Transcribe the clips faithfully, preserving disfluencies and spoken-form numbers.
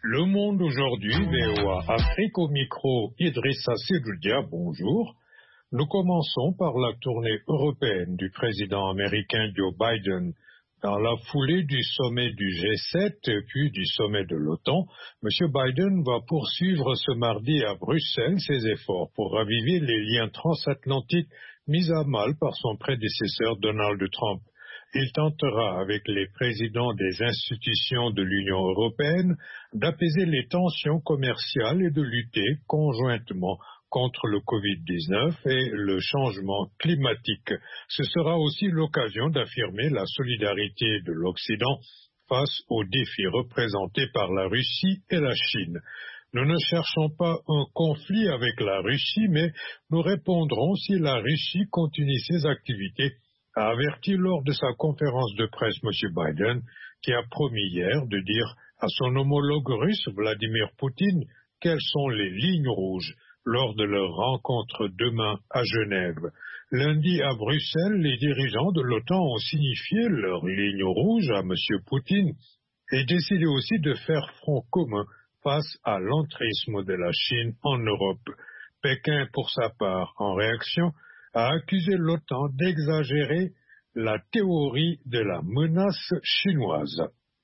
Le Monde aujourd'hui, V O A Afrique au micro, Idrissa Sedoudia, bonjour. Nous commençons par la tournée européenne du président américain Joe Biden. Dans la foulée du sommet du G sept puis du sommet de l'OTAN, M. Biden va poursuivre ce mardi à Bruxelles ses efforts pour raviver les liens transatlantiques mis à mal par son prédécesseur Donald Trump. Il tentera, avec les présidents des institutions de l'Union européenne, d'apaiser les tensions commerciales et de lutter conjointement contre le covid dix-neuf et le changement climatique. Ce sera aussi l'occasion d'affirmer la solidarité de l'Occident face aux défis représentés par la Russie et la Chine. Nous ne cherchons pas un conflit avec la Russie, mais nous répondrons si la Russie continue ses activités, a averti lors de sa conférence de presse M. Biden, qui a promis hier de dire à son homologue russe Vladimir Poutine quelles sont les lignes rouges lors de leur rencontre demain à Genève. Lundi à Bruxelles, les dirigeants de l'OTAN ont signifié leurs lignes rouges à M. Poutine et décidé aussi de faire front commun face à l'entrisme de la Chine en Europe. Pékin, pour sa part, en réaction, a accusé l'OTAN d'exagérer la théorie de la menace chinoise.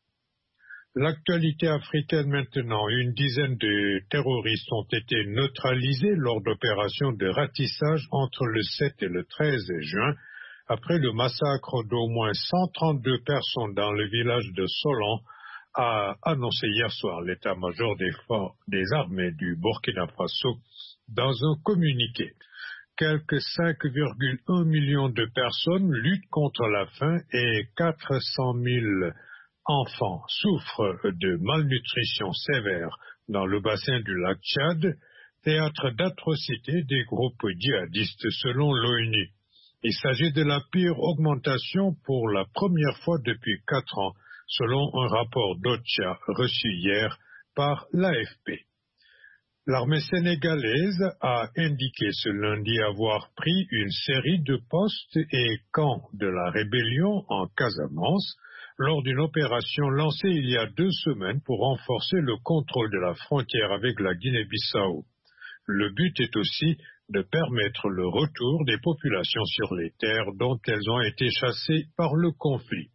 L'actualité africaine maintenant, une dizaine de terroristes ont été neutralisés lors d'opérations de ratissage entre le sept et le treize juin, après le massacre d'au moins cent trente-deux personnes dans le village de Solan, a annoncé hier soir l'état-major des, des armées du Burkina Faso dans un communiqué. Quelques cinq virgule un millions de personnes luttent contre la faim et quatre cent mille enfants souffrent de malnutrition sévère dans le bassin du lac Tchad, théâtre d'atrocités des groupes djihadistes selon l'ONU. Il s'agit de la pire augmentation pour la première fois depuis quatre ans, selon un rapport d'OCHA reçu hier par l'A F P. L'armée sénégalaise a indiqué ce lundi avoir pris une série de postes et camps de la rébellion en Casamance lors d'une opération lancée il y a deux semaines pour renforcer le contrôle de la frontière avec la Guinée-Bissau. Le but est aussi de permettre le retour des populations sur les terres dont elles ont été chassées par le conflit.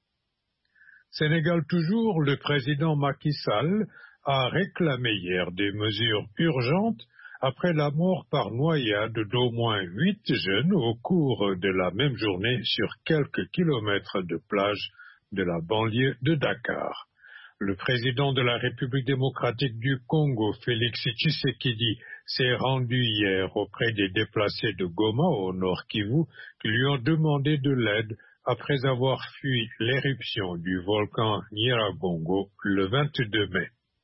Sénégal toujours, le président Macky Sall a réclamé hier des mesures urgentes après la mort par noyade d'au moins huit jeunes au cours de la même journée sur quelques kilomètres de plage de la banlieue de Dakar. Le président de la République démocratique du Congo, Félix Tshisekedi, s'est rendu hier auprès des déplacés de Goma au Nord Kivu qui lui ont demandé de l'aide après avoir fui l'éruption du volcan Nyiragongo le vingt-deux mai.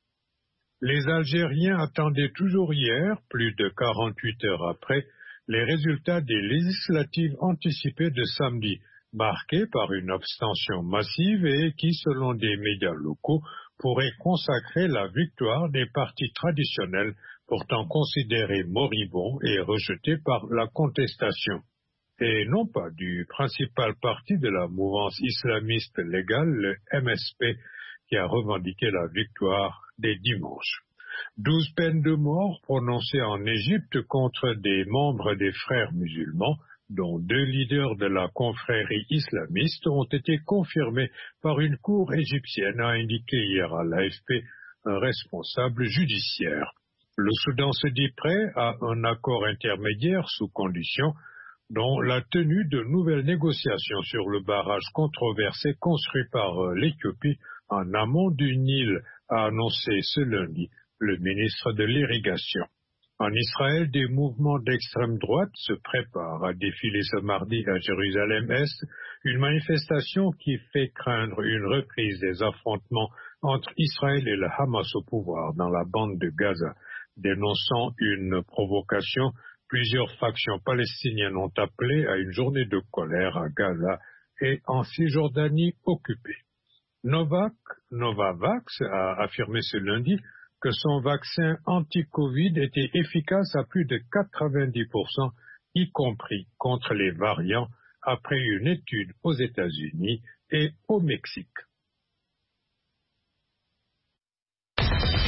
Les Algériens attendaient toujours hier, plus de quarante-huit heures après, les résultats des législatives anticipées de samedi, marquées par une abstention massive et qui, selon des médias locaux, pourraient consacrer la victoire des partis traditionnels, pourtant considérés moribonds et rejetés par la contestation, et non pas du principal parti de la mouvance islamiste légale, le M S P, qui a revendiqué la victoire des dimanches. Douze peines de mort prononcées en Égypte contre des membres des frères musulmans, dont deux leaders de la confrérie islamiste, ont été confirmées par une cour égyptienne, a indiqué hier à l'A F P un responsable judiciaire. Le Soudan se dit prêt à un accord intermédiaire sous condition, dont la tenue de nouvelles négociations sur le barrage controversé construit par l'Éthiopie en amont du Nil, a annoncé ce lundi le ministre de l'Irrigation. En Israël, des mouvements d'extrême droite se préparent à défiler ce mardi à Jérusalem-Est, une manifestation qui fait craindre une reprise des affrontements entre Israël et le Hamas au pouvoir dans la bande de Gaza. Dénonçant une provocation, plusieurs factions palestiniennes ont appelé à une journée de colère à Gaza et en Cisjordanie occupée. Novak, Novavax a affirmé ce lundi que son vaccin anti-Covid était efficace à plus de quatre-vingt-dix pour cent, y compris contre les variants, après une étude aux États-Unis et au Mexique.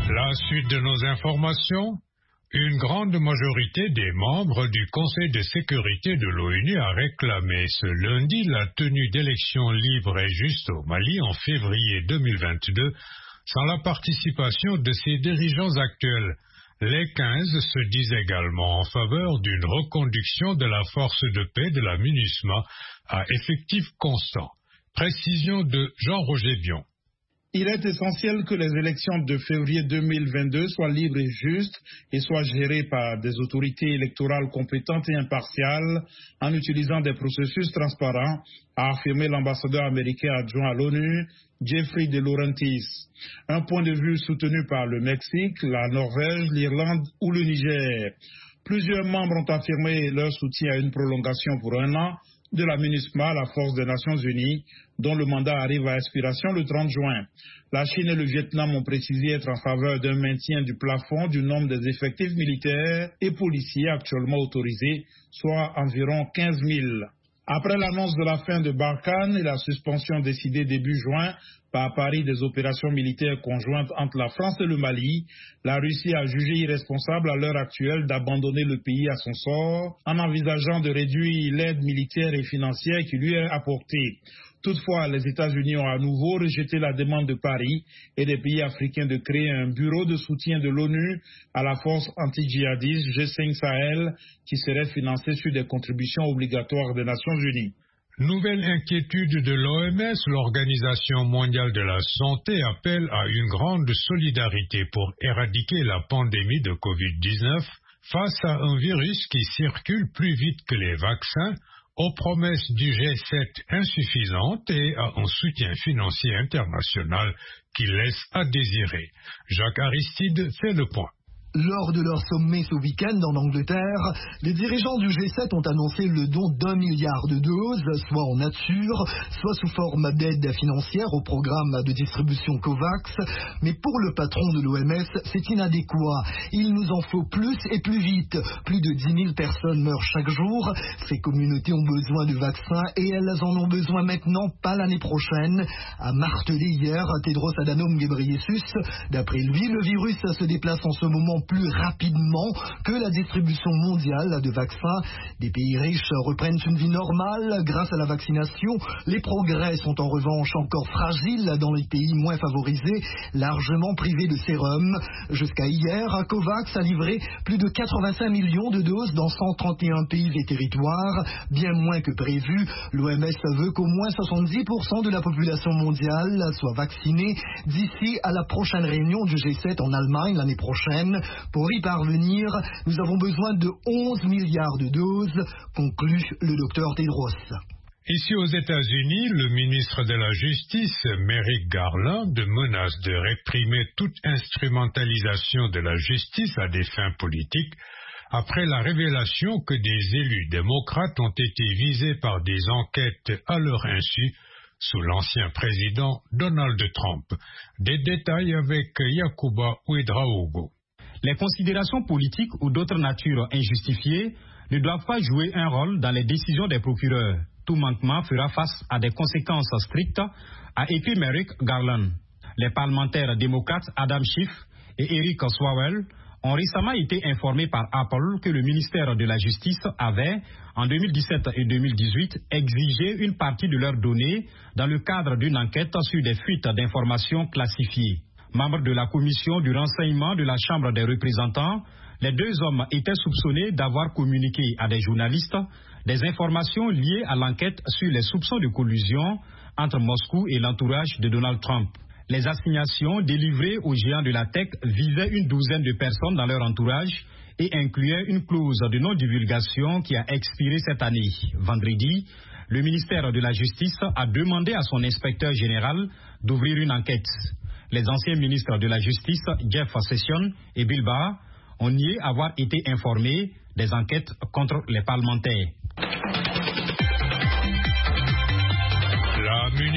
La suite de nos informations. Une grande majorité des membres du Conseil de sécurité de l'ONU a réclamé ce lundi la tenue d'élections libres et justes au Mali en février deux mille vingt-deux sans la participation de ses dirigeants actuels. Les quinze se disent également en faveur d'une reconduction de la force de paix de la MINUSMA à effectif constant. Précision de Jean-Roger Bion. Il est essentiel que les élections de février deux mille vingt-deux soient libres et justes et soient gérées par des autorités électorales compétentes et impartiales en utilisant des processus transparents, a affirmé l'ambassadeur américain adjoint à l'ONU, Jeffrey De Laurentiis. Un point de vue soutenu par le Mexique, la Norvège, l'Irlande ou le Niger. Plusieurs membres ont affirmé leur soutien à une prolongation pour un an de la MINUSMA, la force des Nations Unies, dont le mandat arrive à expiration le trente juin. La Chine et le Vietnam ont précisé être en faveur d'un maintien du plafond du nombre des effectifs militaires et policiers actuellement autorisés, soit environ quinze mille. Après l'annonce de la fin de Barkhane et la suspension décidée début juin par Paris des opérations militaires conjointes entre la France et le Mali, la Russie a jugé irresponsable à l'heure actuelle d'abandonner le pays à son sort en envisageant de réduire l'aide militaire et financière qui lui est apportée. Toutefois, les États-Unis ont à nouveau rejeté la demande de Paris et des pays africains de créer un bureau de soutien de l'ONU à la force anti-djihadiste G cinq Sahel qui serait financé sur des contributions obligatoires des Nations Unies. Nouvelle inquiétude de l'O M S, l'Organisation mondiale de la santé appelle à une grande solidarité pour éradiquer la pandémie de covid dix-neuf face à un virus qui circule plus vite que les vaccins, aux promesses du G sept insuffisantes et à un soutien financier international qui laisse à désirer. Jacques Aristide fait le point. Lors de leur sommet ce week-end en Angleterre, les dirigeants du G sept ont annoncé le don d'un milliard de doses, soit en nature, soit sous forme d'aide financière au programme de distribution COVAX. Mais pour le patron de l'O M S, c'est inadéquat. Il nous en faut plus et plus vite. Plus de dix mille personnes meurent chaque jour. Ces communautés ont besoin de vaccins et elles en ont besoin maintenant, pas l'année prochaine, a martelé hier Tedros Adhanom Ghebreyesus. D'après lui, le virus se déplace en ce moment plus rapidement que la distribution mondiale de vaccins. Des pays riches reprennent une vie normale grâce à la vaccination. Les progrès sont en revanche encore fragiles dans les pays moins favorisés, largement privés de sérum. Jusqu'à hier, COVAX a livré plus de quatre-vingt-cinq millions de doses dans cent trente et un pays et territoires, bien moins que prévu. L'O M S veut qu'au moins soixante-dix pour cent de la population mondiale soit vaccinée d'ici à la prochaine réunion du G sept en Allemagne l'année prochaine. Pour y parvenir, nous avons besoin de onze milliards de doses, conclut le docteur Tedros. Ici aux États-Unis, le ministre de la Justice, Merrick Garland, menace de réprimer toute instrumentalisation de la justice à des fins politiques après la révélation que des élus démocrates ont été visés par des enquêtes à leur insu sous l'ancien président Donald Trump. Des détails avec Yacouba Ouedraogo. Les considérations politiques ou d'autres natures injustifiées ne doivent pas jouer un rôle dans les décisions des procureurs. Tout manquement fera face à des conséquences strictes, a écrit Merrick Garland. Les parlementaires démocrates Adam Schiff et Eric Swalwell ont récemment été informés par Apple que le ministère de la Justice avait, en deux mille dix-sept et deux mille dix-huit, exigé une partie de leurs données dans le cadre d'une enquête sur des fuites d'informations classifiées. Membres de la commission du renseignement de la Chambre des représentants, les deux hommes étaient soupçonnés d'avoir communiqué à des journalistes des informations liées à l'enquête sur les soupçons de collusion entre Moscou et l'entourage de Donald Trump. Les assignations délivrées aux géants de la tech visaient une douzaine de personnes dans leur entourage et incluaient une clause de non-divulgation qui a expiré cette année. Vendredi, le ministère de la Justice a demandé à son inspecteur général d'ouvrir une enquête. Les anciens ministres de la Justice, Jeff Sessions et Bill Barr, ont nié avoir été informés des enquêtes contre les parlementaires. La minute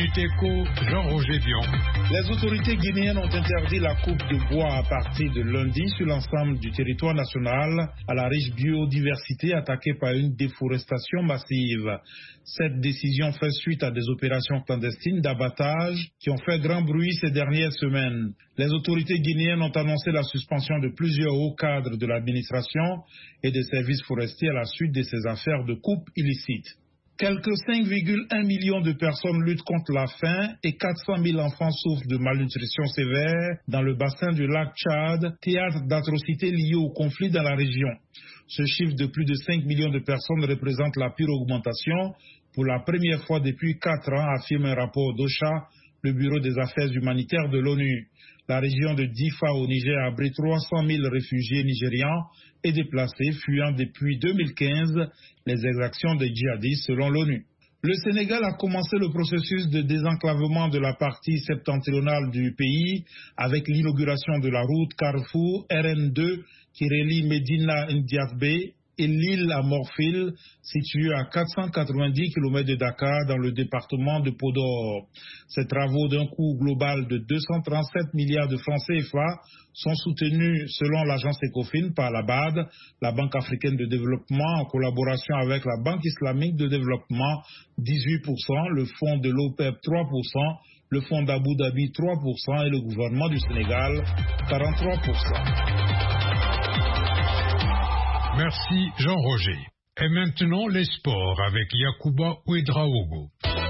Minute Éco, Jean-Roger Dion. Les autorités guinéennes ont interdit la coupe de bois à partir de lundi sur l'ensemble du territoire national à la riche biodiversité attaquée par une déforestation massive. Cette décision fait suite à des opérations clandestines d'abattage qui ont fait grand bruit ces dernières semaines. Les autorités guinéennes ont annoncé la suspension de plusieurs hauts cadres de l'administration et des services forestiers à la suite de ces affaires de coupe illicite. Quelques cinq virgule un millions de personnes luttent contre la faim et quatre cent mille enfants souffrent de malnutrition sévère dans le bassin du lac Tchad, théâtre d'atrocités liées au conflit dans la région. Ce chiffre de plus de cinq millions de personnes représente la pire augmentation pour la première fois depuis quatre ans, affirme un rapport d'OCHA, le Bureau des affaires humanitaires de l'ONU. La région de Difa au Niger abrite trois cent mille réfugiés nigérians et déplacés fuyant depuis deux mille quinze les exactions des djihadistes selon l'ONU. Le Sénégal a commencé le processus de désenclavement de la partie septentrionale du pays avec l'inauguration de la route Carrefour R N deux qui relie Médina Ndiathbé et l'île à Morphil, située à quatre cent quatre-vingt-dix kilomètres de Dakar dans le département de Podor. Ces travaux d'un coût global de deux cent trente-sept milliards de francs C F A sont soutenus selon l'agence Ecofin par la B A D, la Banque africaine de développement, en collaboration avec la Banque islamique de développement, dix-huit pour cent, le fonds de l'OPEP trois pour cent, le fonds d'Abu Dhabi trois pour cent et le gouvernement du Sénégal quarante-trois pour cent. Merci Jean-Roger. Et maintenant les sports avec Yacouba Ouedraogo.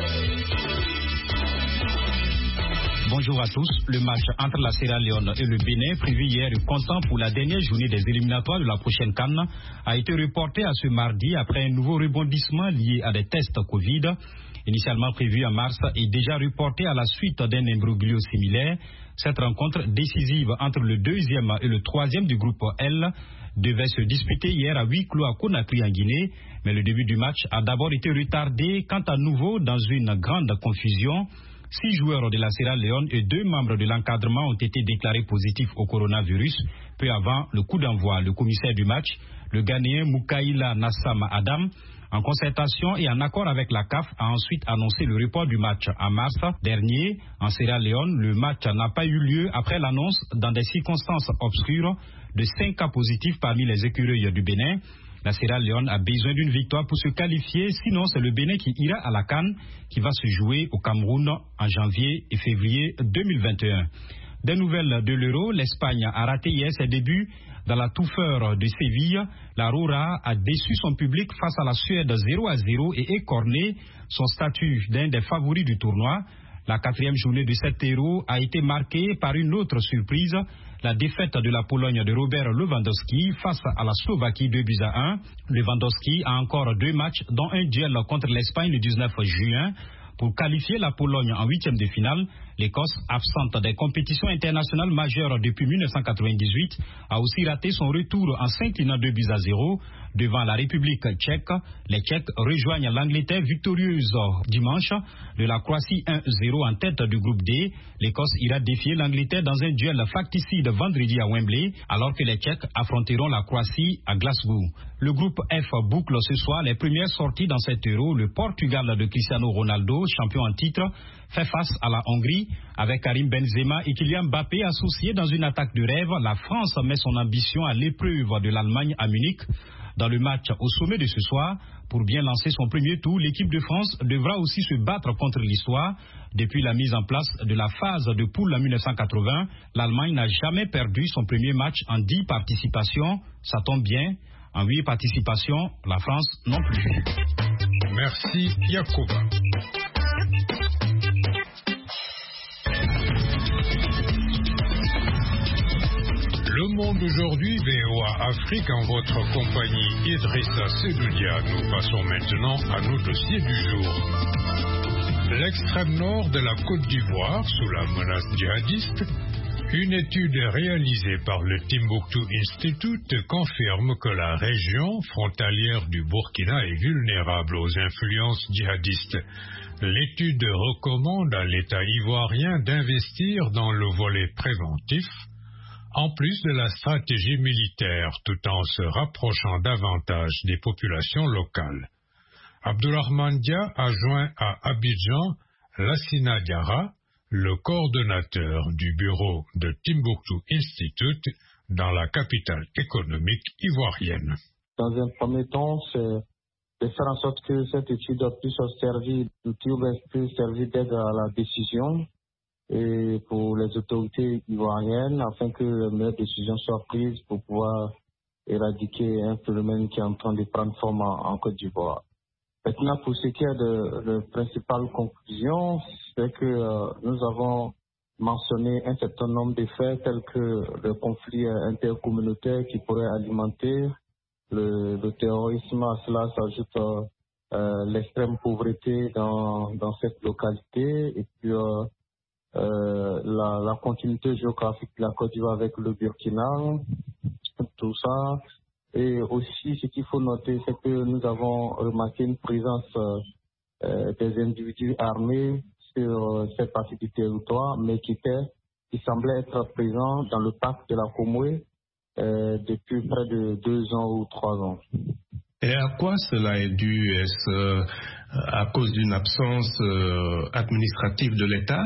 Bonjour à tous. Le match entre la Sierra Leone et le Bénin, prévu hier comptant pour la dernière journée des éliminatoires de la prochaine CAN, a été reporté à ce mardi après un nouveau rebondissement lié à des tests Covid. Initialement prévu en mars et déjà reporté à la suite d'un imbroglio similaire, cette rencontre décisive entre le deuxième et le troisième du groupe L devait se disputer hier à huis clos à Conakry en Guinée, mais le début du match a d'abord été retardé quant à nouveau dans une grande confusion. Six joueurs de la Sierra Leone et deux membres de l'encadrement ont été déclarés positifs au coronavirus peu avant le coup d'envoi. Le commissaire du match, le Ghanéen Moukaïla Nassam Adam, en concertation et en accord avec la C A F, a ensuite annoncé le report du match en mars dernier. En Sierra Leone, le match n'a pas eu lieu après l'annonce, dans des circonstances obscures, de cinq cas positifs parmi les écureuils du Bénin. La Sierra Leone a besoin d'une victoire pour se qualifier, sinon c'est le Bénin qui ira à la CAN, qui va se jouer au Cameroun en janvier et février deux mille vingt et un. Des nouvelles de l'Euro, l'Espagne a raté hier ses débuts dans la touffeur de Séville. La Roura a déçu son public face à la Suède zéro à zéro et écorné son statut d'un des favoris du tournoi. La quatrième journée de cet Euro a été marquée par une autre surprise, la défaite de la Pologne de Robert Lewandowski face à la Slovaquie deux buts à un. Lewandowski a encore deux matchs, dont un duel contre l'Espagne le dix-neuf juin. Pour qualifier la Pologne en huitième de finale, l'Écosse, absente des compétitions internationales majeures depuis mille neuf cent quatre-vingt-dix-huit, a aussi raté son retour en s'inclinant deux buts à zéro devant la République tchèque. Les Tchèques rejoignent l'Angleterre victorieuse dimanche de la Croatie un zéro en tête du groupe D. L'Écosse ira défier l'Angleterre dans un duel facticide vendredi à Wembley, alors que les Tchèques affronteront la Croatie à Glasgow. Le groupe F boucle ce soir les premières sorties dans cet Euro. Le Portugal de Cristiano Ronaldo, champion en titre, fait face à la Hongrie avec Karim Benzema et Kylian Mbappé associés dans une attaque de rêve. La France met son ambition à l'épreuve de l'Allemagne à Munich. Dans le match au sommet de ce soir, pour bien lancer son premier tour, l'équipe de France devra aussi se battre contre l'histoire. Depuis la mise en place de la phase de poule en mille neuf cent quatre-vingts, l'Allemagne n'a jamais perdu son premier match en dix participations. Ça tombe bien, en huit participations, la France non plus. Merci Yacouba. Le monde aujourd'hui, V O A Afrique, en votre compagnie, Idrissa Sedoudia. Nous passons maintenant à nos dossiers du jour. L'extrême nord de la Côte d'Ivoire, sous la menace djihadiste, une étude réalisée par le Timbuktu Institute confirme que la région frontalière du Burkina est vulnérable aux influences djihadistes. L'étude recommande à l'État ivoirien d'investir dans le volet préventif, en plus de la stratégie militaire, tout en se rapprochant davantage des populations locales. Abdourahmane Dia a joint à Abidjan Lassina Diarra, le coordonnateur du bureau de Timbuktu Institute dans la capitale économique ivoirienne. Dans un premier temps, c'est de faire en sorte que cette étude puisse servir d'outil, puisse servir d'aide à la décision et pour les autorités ivoiriennes afin que les meilleures décisions soient prises pour pouvoir éradiquer un phénomène qui est en train de prendre forme en, en Côte d'Ivoire. Maintenant, pour ce qui est de, de principales conclusions, c'est que euh, nous avons mentionné un certain nombre de faits tels que le conflit intercommunautaire qui pourrait alimenter le, le terrorisme. À cela s'ajoute euh, euh, l'extrême pauvreté dans, dans cette localité et puis euh, euh, la, la continuité géographique de la Côte d'Ivoire avec le Burkina, tout ça. Et aussi, ce qu'il faut noter, c'est que nous avons remarqué une présence euh, des individus armés sur euh, cette partie du territoire, mais qui, était, qui semblait être présents dans le parc de la Comoué euh, depuis près de deux ans ou trois ans. Et à quoi cela est dû? Est-ce euh, à cause d'une absence euh, administrative de l'État?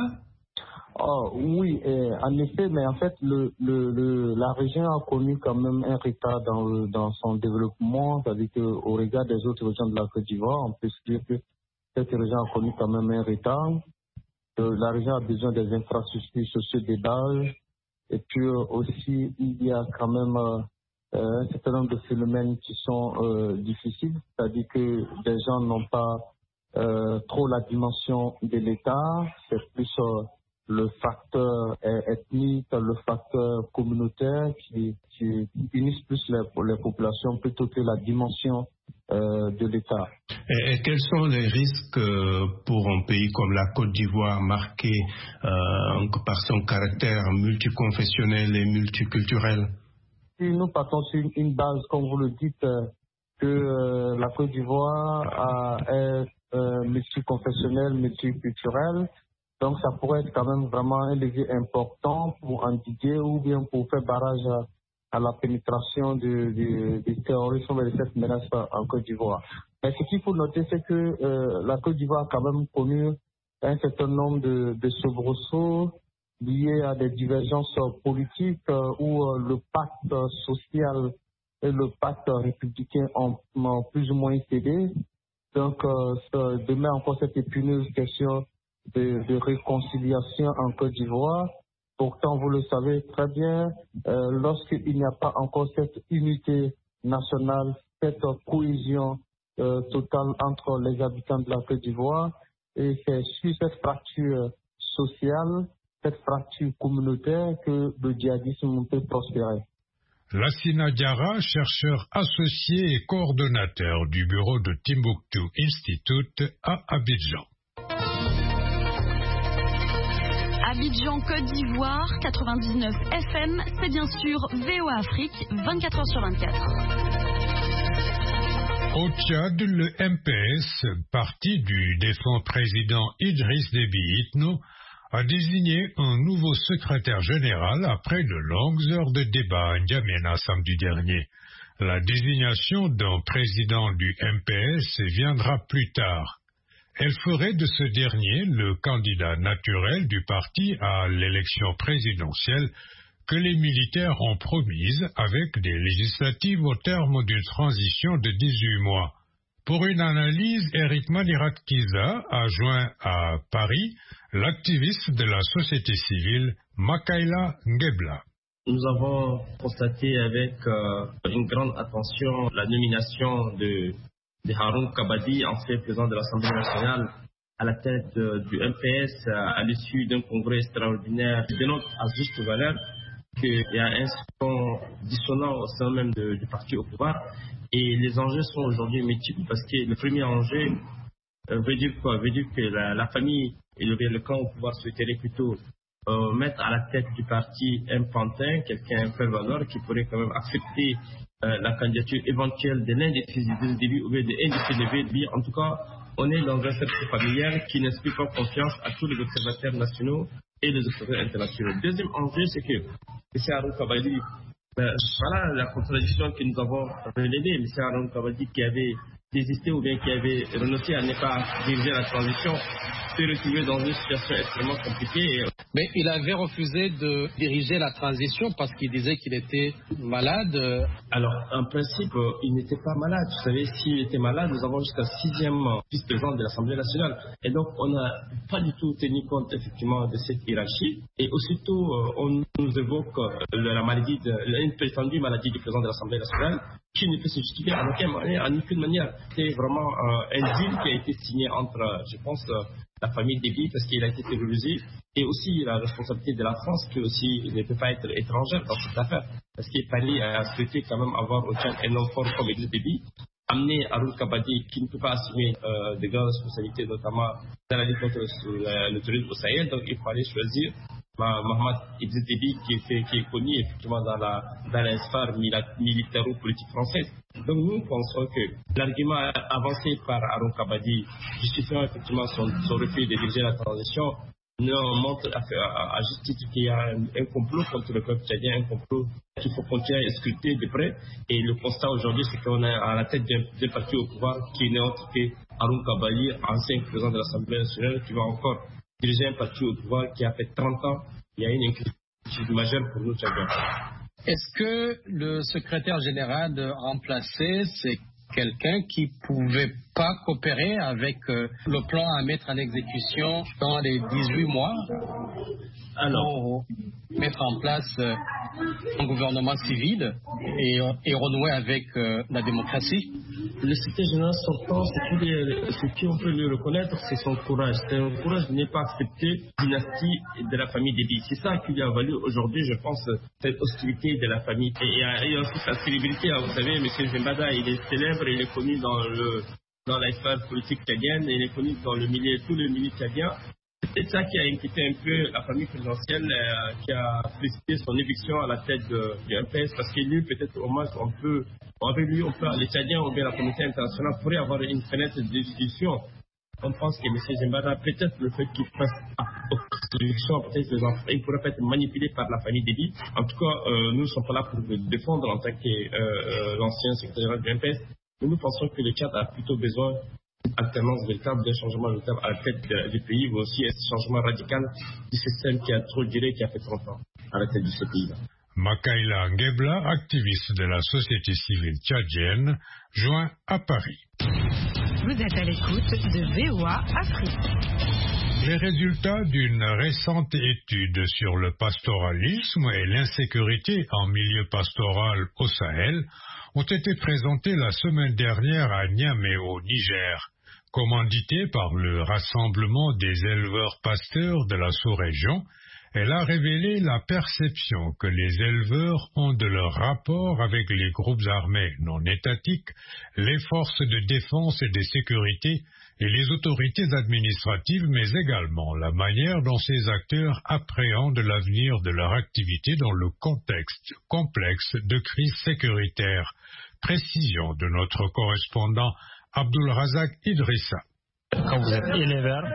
Oh, oui, eh, en effet, mais en fait, le, le, le, la région a connu quand même un retard dans, le, dans son développement, c'est-à-dire qu'au regard des autres régions de la Côte d'Ivoire, on peut se dire que cette région a connu quand même un retard. Euh, la région a besoin des infrastructures sociales de base, et puis euh, aussi, il y a quand même euh, un certain nombre de phénomènes qui sont euh, difficiles, c'est-à-dire que les gens n'ont pas euh, trop la dimension de l'État, c'est plus... Euh, le facteur ethnique, le facteur communautaire qui, qui unissent plus les, les populations plutôt que la dimension euh, de l'État. Et, et quels sont les risques euh, pour un pays comme la Côte d'Ivoire marqué euh, par son caractère multiconfessionnel et multiculturel? Si nous partons sur une, une base, comme vous le dites, euh, que euh, la Côte d'Ivoire a, est euh, multiconfessionnelle, multiculturelle, donc ça pourrait être quand même vraiment un levier important pour endiguer ou bien pour faire barrage à, à la pénétration du, du, du terrorisme et de cette menace en Côte d'Ivoire. Mais ce qu'il faut noter, c'est que euh, la Côte d'Ivoire a quand même connu un certain nombre de, de soubresauts liés à des divergences politiques euh, où euh, le pacte social et le pacte républicain ont, ont plus ou moins cédé. Donc euh, ça demeure encore cette épineuse question De, de réconciliation en Côte d'Ivoire. Pourtant, vous le savez très bien, euh, lorsqu'il n'y a pas encore cette unité nationale, cette cohésion euh, totale entre les habitants de la Côte d'Ivoire, et c'est sur cette fracture sociale, cette fracture communautaire que le djihadisme peut prospérer. Lassina Diarra, chercheur associé et coordonnateur du bureau de Timbuktu Institute à Abidjan. Abidjan, Côte d'Ivoire, quatre-vingt-dix-neuf F M, c'est bien sûr V O A Afrique, vingt-quatre heures sur vingt-quatre. Au Tchad, le M P S, parti du défunt président Idriss Déby Itno, a désigné un nouveau secrétaire général après de longues heures de débat à N'Djamena samedi dernier. La désignation d'un président du M P S viendra plus tard. Elle ferait de ce dernier le candidat naturel du parti à l'élection présidentielle que les militaires ont promise avec des législatives au terme d'une transition de dix-huit mois. Pour une analyse, Eric Manirat-Kiza a joint à Paris l'activiste de la société civile Makaila Ngebla. Nous avons constaté avec euh, une grande attention la nomination de de Haroun Kabadi, ancien président de l'Assemblée nationale, à la tête de, du M P S à, à l'issue d'un congrès extraordinaire qui dénonce à juste valeur qu'il y a un son dissonant au sein même de, du parti au pouvoir. Et les enjeux sont aujourd'hui multiples parce que le premier enjeu euh, veut dire quoi? Veut dire que la, la famille et le, le camp au pouvoir souhaiterait plutôt euh, mettre à la tête du parti un pantin, quelqu'un un peu valeur qui pourrait quand même accepter Euh, la candidature éventuelle de l'un des fils de début ou bien de l'un des fils de début. En tout cas, on est dans un cercle familial qui n'inspire pas confiance à tous les observateurs nationaux et les observateurs internationaux. Deuxième enjeu, c'est que M. Haroun Kabadi, ben, voilà la contradiction que nous avons relevée. M. Haroun Kabadi qui avait désisté ou bien qui avait renoncé à ne pas diriger la transition s'est retrouvé dans une situation extrêmement compliquée. Mais il avait refusé de diriger la transition parce qu'il disait qu'il était malade. Alors, en principe, il n'était pas malade. Vous savez, s'il était malade, nous avons jusqu'à sixième vice-président de l'Assemblée nationale. Et donc, on n'a pas du tout tenu compte, effectivement, de cette hiérarchie. Et aussitôt, on nous évoque la maladie, de, une prétendue maladie du président de l'Assemblée nationale, qui ne peut se justifier en aucune manière. En aucune manière. C'est vraiment euh, un deal qui a été signé entre, je pense, euh, la famille Déby, parce qu'il a été terrorisé, et aussi la responsabilité de la France, qui aussi ne peut pas être étrangère dans cette affaire. Parce qu'il fallait a souhaité quand même avoir au Tchad un homme fort comme Idriss Déby, amener Haroun Kabadi, qui ne peut pas assumer euh, de grandes responsabilités, notamment dans la lutte contre le, le terrorisme au Sahel. Donc il fallait choisir Mohamed Idriss Déby, qui, qui est connu effectivement dans la, dans la sphère militaro-politique française. Donc nous pensons que l'argument avancé par Haroun Kabadi, justifiant effectivement son, son refus de diriger la transition, nous montre à, à, à juste titre qu'il y a un, un complot contre le peuple tchadien, un complot qu'il faut continuer à scruter de près. Et le constat aujourd'hui, c'est qu'on est à la tête d'un parti au pouvoir qui n'est autre que Haroun Kabadi, ancien président de l'Assemblée nationale, qui va encore diriger un parti au pouvoir qui a fait trente ans. Il y a une inquiétude majeure pour nous Tchadiens. Est-ce que le secrétaire général remplacé, c'est quelqu'un qui pouvait pas coopérer avec euh, le plan à mettre en exécution dans les dix-huit mois pour mettre en place euh, un gouvernement civil et, et renouer avec euh, la démocratie? Le secrétaire général sortant, ce qu'on peut lui reconnaître, c'est son courage. C'est un courage de ne pas accepter la dynastie de la famille Déby. C'est ça qui lui a valu aujourd'hui, je pense, cette hostilité de la famille. Et il y a, il y a aussi sa célébrité. Vous savez, M. Zembada, il est célèbre, il est connu dans, le, dans la sphère politique tchadienne, il est connu dans le milieu, tout le milieu tchadien. C'est ça qui a inquiété un peu la famille présidentielle, euh, qui a précipité son éviction à la tête de, du M P S, parce qu'il lui, peut-être au moins, on peut, avec lui, on peut, les Tchadiens ou bien la communauté internationale pourrait avoir une fenêtre de discussion. On pense que M. Zembada, peut-être le fait qu'il fasse l'éviction, peut-être les enfants, il pourrait être manipulé par la famille Déby. En tout cas, euh, nous ne sommes pas là pour le défendre en tant que euh, l'ancien secrétaire général du M P S. Mais nous pensons que le Tchad a plutôt besoin alternance véritable, d'un changement véritable à la tête de, du pays, mais aussi un changement radical du système qui a trop duré, qui a fait trente ans à la tête de ce pays-là. Makaila Ngebla, activiste de la société civile tchadienne, joint à Paris. Vous êtes à l'écoute de V O A Afrique. Les résultats d'une récente étude sur le pastoralisme et l'insécurité en milieu pastoral au Sahel ont été présentés la semaine dernière à Niamey au Niger. Commanditée par le Rassemblement des éleveurs pasteurs de la sous-région, elle a révélé la perception que les éleveurs ont de leur rapport avec les groupes armés non étatiques, les forces de défense et de sécurité et les autorités administratives, mais également la manière dont ces acteurs appréhendent l'avenir de leur activité dans le contexte complexe de crise sécuritaire. Précision de notre correspondant Abdul Razak Idrissa. Quand vous êtes éleveur,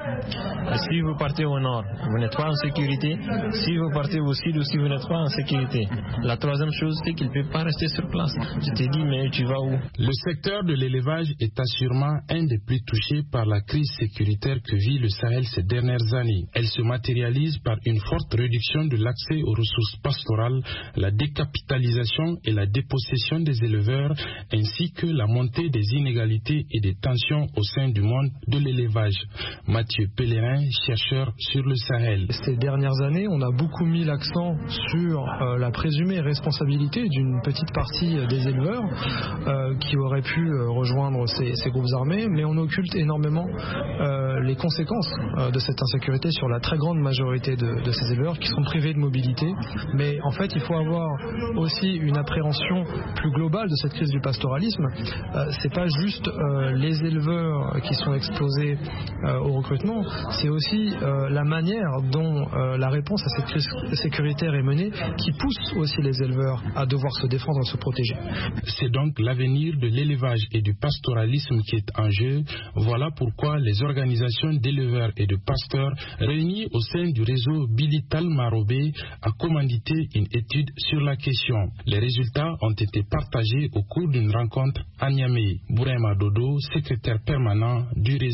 si vous partez au nord, vous n'êtes pas en sécurité. Si vous partez au sud aussi, vous n'êtes pas en sécurité. La troisième chose, c'est qu'il ne peut pas rester sur place. Je te dis, mais tu vas où? Le secteur de l'élevage est assurément un des plus touchés par la crise sécuritaire que vit le Sahel ces dernières années. Elle se matérialise par une forte réduction de l'accès aux ressources pastorales, la décapitalisation et la dépossession des éleveurs, ainsi que la montée des inégalités et des tensions au sein du monde de l'élevage. L'élevage. Mathieu Pellerin, chercheur sur le Sahel. Ces dernières années, on a beaucoup mis l'accent sur euh, la présumée responsabilité d'une petite partie des éleveurs euh, qui auraient pu euh, rejoindre ces, ces groupes armés, mais on occulte énormément euh, les conséquences euh, de cette insécurité sur la très grande majorité de, de ces éleveurs qui sont privés de mobilité. Mais en fait, il faut avoir aussi une appréhension plus globale de cette crise du pastoralisme. Euh, c'est pas juste euh, les éleveurs qui sont exposés Euh, au recrutement, c'est aussi euh, la manière dont euh, la réponse à cette crise sécuritaire est menée qui pousse aussi les éleveurs à devoir se défendre et se protéger. C'est donc l'avenir de l'élevage et du pastoralisme qui est en jeu. Voilà pourquoi les organisations d'éleveurs et de pasteurs réunies au sein du réseau Bilital Marobé a commandité une étude sur la question. Les résultats ont été partagés au cours d'une rencontre à Niamey. Bourema Dodo, secrétaire permanent du réseau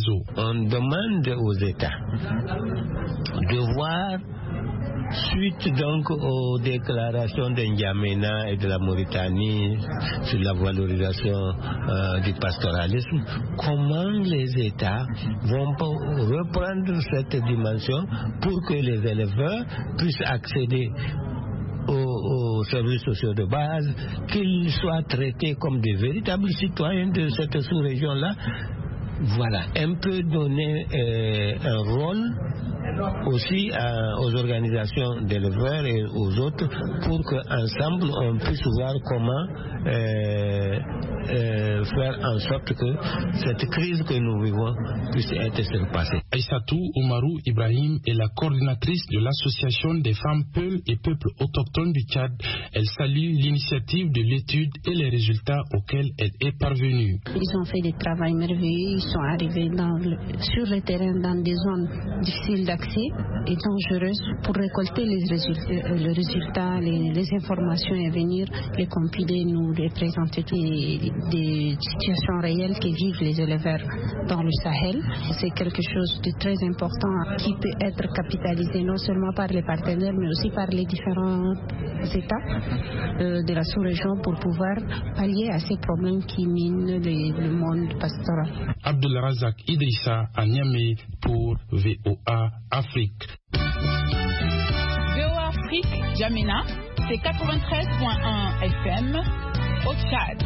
réseau. On demande aux États de voir, suite donc aux déclarations de N'Djamena et de la Mauritanie sur la valorisation euh, du pastoralisme, comment les États vont reprendre cette dimension pour que les éleveurs puissent accéder aux, aux services sociaux de base, qu'ils soient traités comme des véritables citoyens de cette sous-région-là. Voilà, un peu donner euh, un rôle aussi à, aux organisations d'éleveurs et aux autres pour qu'ensemble on puisse voir comment euh, euh, faire en sorte que cette crise que nous vivons puisse être surpassée. Aïssatou Oumarou Ibrahim est la coordinatrice de l'association des femmes Peuls et peuples autochtones du Tchad. Elle salue l'initiative de l'étude et les résultats auxquels elle est parvenue. Ils ont fait des travaux merveilleux, ils sont arrivés dans le, sur le terrain dans des zones difficiles d'accès et dangereuses pour récolter les résultats, les, résultats, les, les informations et venir les compiler, nous les présenter des, des situations réelles que vivent les éleveurs dans le Sahel. C'est quelque chose de très important qui peut être capitalisé non seulement par les partenaires mais aussi par les différents États euh, de la sous-région pour pouvoir pallier à ces problèmes qui minent les, le monde pastoral. Abdelrazak Idrissa à Niamey pour V O A Afrique. V O A Afrique, N'Djamena, c'est quatre-vingt-treize virgule un F M au Tchad.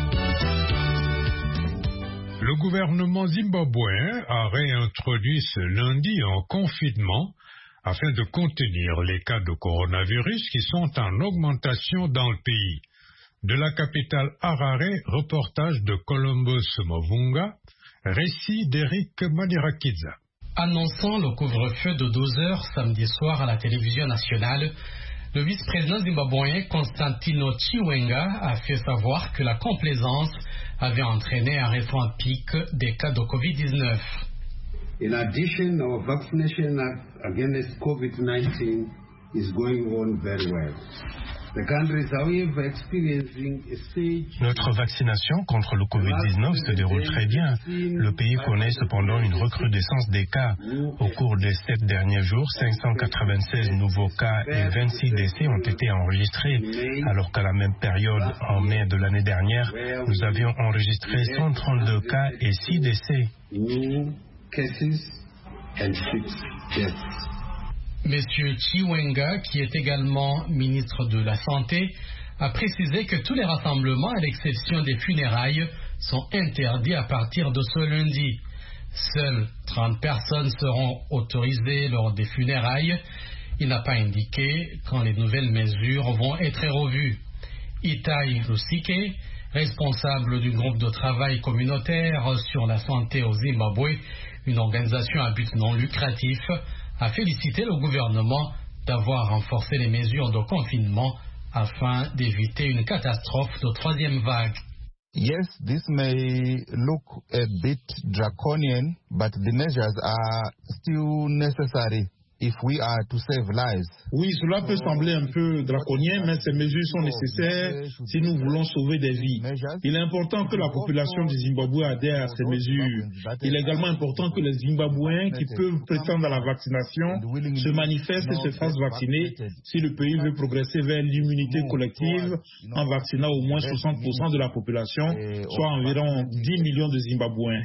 Le gouvernement zimbabwéen a réintroduit ce lundi un confinement afin de contenir les cas de coronavirus qui sont en augmentation dans le pays. De la capitale Harare, reportage de Columbus Movunga, récit d'Eric Madirakidza. Annonçant le couvre-feu de douze heures samedi soir à la télévision nationale, le vice-président zimbabwéen Constantino Chiwenga a fait savoir que la complaisance avait entraîné un récent pic des cas de covid dix-neuf. In addition, our vaccination against COVID nineteen is going on very well. The country is, however, experiencing a stage. Notre vaccination contre le covid dix-neuf se déroule très bien. Le pays connaît cependant une recrudescence des cas. Au cours des sept derniers jours, cinq cent quatre-vingt-seize nouveaux cas et vingt-six décès ont été enregistrés, alors qu'à la même période, en mai de l'année dernière, nous avions enregistré cent trente-deux cas et six décès. Monsieur Chiwenga, qui est également ministre de la Santé, a précisé que tous les rassemblements, à l'exception des funérailles, sont interdits à partir de ce lundi. Seules trente personnes seront autorisées lors des funérailles. Il n'a pas indiqué quand les nouvelles mesures vont être revues. Itai Lusike, responsable du groupe de travail communautaire sur la santé au Zimbabwe, une organisation à but non lucratif, a félicité le gouvernement d'avoir renforcé les mesures de confinement afin d'éviter une catastrophe de troisième vague. Yes, this may look a bit draconian, but the measures are still necessary if we are to save lives. Oui, cela peut sembler un peu draconien, mais ces mesures sont nécessaires si nous voulons sauver des vies. Il est important que la population du Zimbabwe adhère à ces mesures. Il est également important que les Zimbabwéens qui peuvent prétendre à la vaccination se manifestent et se fassent vacciner si le pays veut progresser vers l'immunité collective en vaccinant au moins soixante pour cent de la population, soit environ dix millions de Zimbabwéens.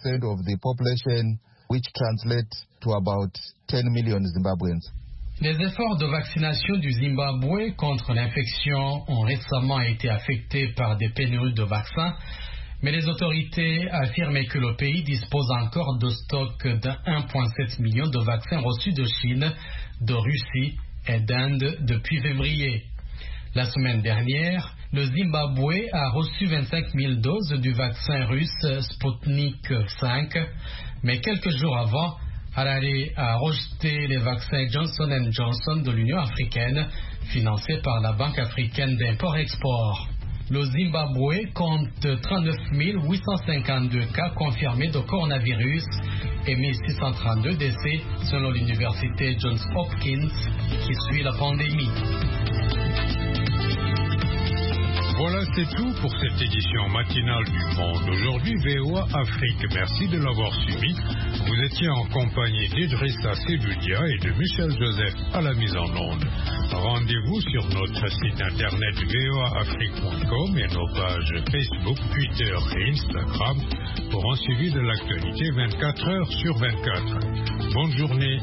Which translate to about ten million Zimbabweans. Les efforts de vaccination du Zimbabwe contre l'infection ont récemment été affectés par des pénuries de vaccins, mais les autorités affirment que le pays dispose encore de stocks de un virgule sept million de vaccins reçus de Chine, de Russie et d'Inde depuis février. La semaine dernière, le Zimbabwe a reçu vingt-cinq mille doses du vaccin russe Sputnik cinq, mais quelques jours avant, Harare a rejeté les vaccins Johnson and Johnson de l'Union africaine, financés par la Banque africaine d'import-export. Le Zimbabwe compte trente-neuf mille huit cent cinquante-deux cas confirmés de coronavirus et mille six cent trente-deux décès selon l'université Johns Hopkins qui suit la pandémie. Voilà, c'est tout pour cette édition matinale du Monde. Aujourd'hui, V O A Afrique. Merci de l'avoir suivi. Vous étiez en compagnie d'Idrissa Seloudia et de Michel Joseph à la mise en onde. Rendez-vous sur notre site internet v o a afrique point com et nos pages Facebook, Twitter et Instagram pour un suivi de l'actualité vingt-quatre heures sur vingt-quatre. Bonne journée